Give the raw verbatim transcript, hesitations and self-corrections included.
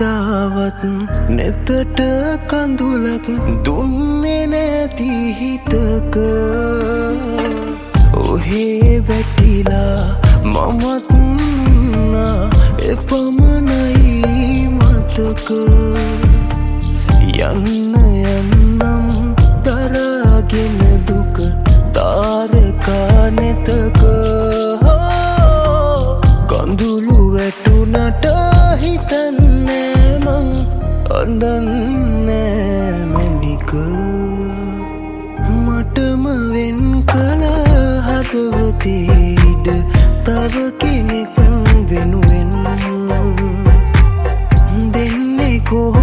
කවදාවත් නෙතට කඳුලක් දුන්නේ නැති හිතක ඔහේ වැටිලා මමත් වුණා එපමණයි මතක යන්න යන්නම් දරාගෙන දුක තාරකා නෙතක කඳුළු වැටුණට හිතන්නේ මං අඳන්නේ මැණික මටම වෙන් කළ හදවතේට තව කෙනෙක් වෙනුවෙන් දෙන්නේ කොහොමද